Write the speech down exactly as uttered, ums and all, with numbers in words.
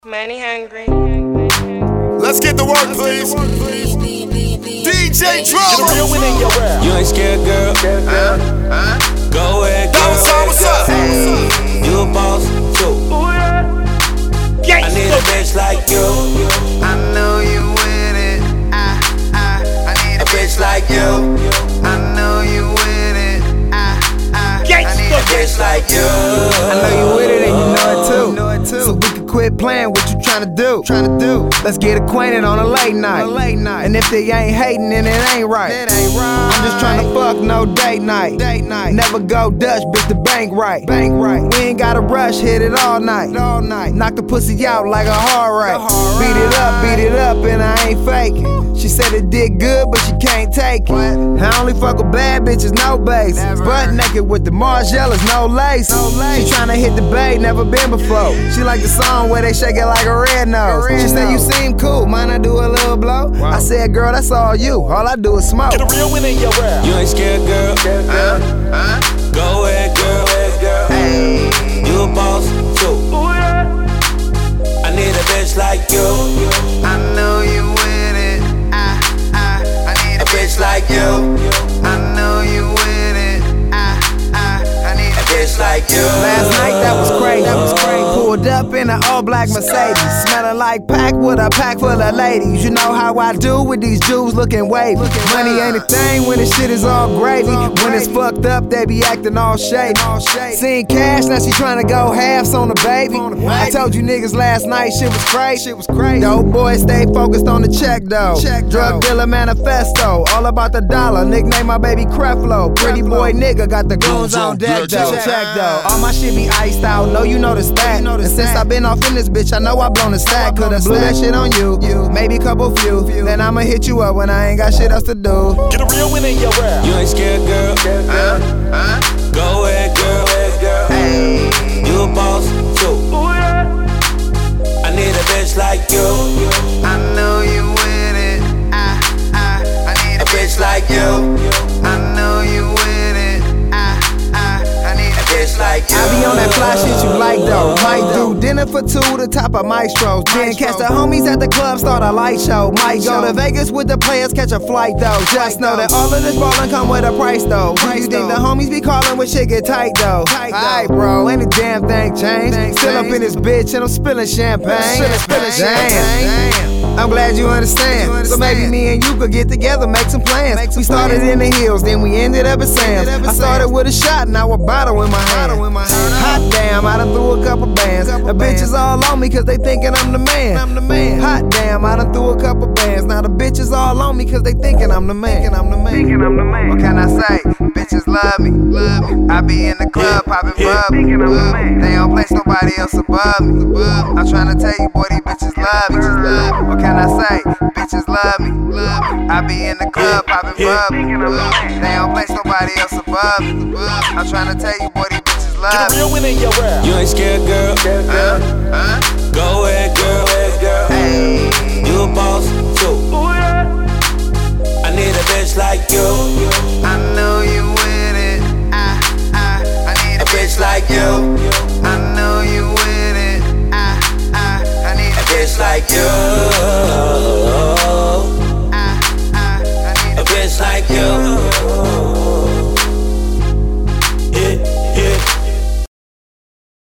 Money hungry. Let's get to work, please. D J Drama. You ain't scared, girl. Uh, uh. Go ahead, girl. What's up? What's up? Hey, you a boss too. I need a bitch like you. I know you with it. I, I, I need a, a bitch like you. I know you with it. I, I, I need A bitch like you. I know you with it and you know it too. You know it too. So we can quit playing what you tryna do. Tryna do. Let's get acquainted on a late night. A late night. And if they ain't hating, then it ain't right. It ain't right. I'm just tryna fuck, no date night. Date night. Never go Dutch, bitch, the bank right. Bank right. We ain't gotta rush, hit it all night. All night. Knock the pussy out like a hard right. Beat it up, beat it up, and I ain't faking. She said it did good, but she can't take it. I only fuck with bad bitches, no bass. Butt naked with the Margielas, no lace. She tryna hit the bay, never been before. She like the song where they shake it like a red nose. She said you seem cool, mind I do a little blow? I said, girl, that's all you. All I do is smoke. Get a real win in your rap. You ain't scared, girl. Uh, uh, Go ahead, girl. hey. You a boss too. I need a bitch like you. I know you with it. I, I, I need A bitch like you. I know you with it. I, I, I need A bitch like you. Last night that was crazy. That was crazy. Pulled up in an all black Mercedes, smelling like pack with a pack full of ladies. You know how I do with these Jews looking wavy. Money ain't a thing when the shit is all gravy. When it's fucked up, they be acting all shady. Seen cash, now she tryna go halves on the baby. I told you niggas last night, shit was crazy. Shit was crazy. The old boy stay focused on the check though. Drug dealer manifesto, all about the dollar. Nickname my baby Creflo. Pretty boy nigga got the goons on deck though. Check though. All my shit be iced out, know you know the stat. And since I been off in this bitch, I know I blown the stack. Could've blew that shit on you, maybe couple few. Then I'ma hit you up when I ain't got shit else to do. Get a real win in your rap. You ain't scared, girl. Uh, uh, Go ahead, girl. hey. You a boss too. I need a bitch like you. I know you with it. I, I, I need A bitch like you. I know you with it. I, I, I need A bitch like you. I be on that fly shit you like though. Might do dinner for two, the top of Maestros. Then catch the homies at the club, start a light show. Might go to Vegas with the players, catch a flight though. Just know that all of this ballin' come with a price though. Who you think the homies be callin' when shit get tight though? Alright, bro, ain't a damn thing changed. Still up in this bitch and I'm spillin' champagne. Damn. I'm glad you understand. So maybe me and you could get together, make some plans. We started in the hills, then we ended up at Sam's. I started with a shot, now a bottle in my hand. Hot damn, I done threw a couple bands. The bitches all on me cause they thinking I'm the man. Hot damn, I done threw a couple bands. Now the bitches all on me cause they thinking I'm the man. What can I say? Bitches love me. I be in the club popping bubbly. They don't place nobody else above me. I'm tryna tell you, boy, these bitches love me. What can I say? Bitches love me. I be in the club popping bubbly. They don't place nobody else above me. I'm tryna tell you, boy, these bitches Get love a me. real win in your rap. You ain't scared, girl. Uh, uh, Go ahead, girl. hey. You a boss too. I need a bitch like you. I know you with it. I, I, I need A bitch like you. I know you with it. I, I, I need A bitch like you.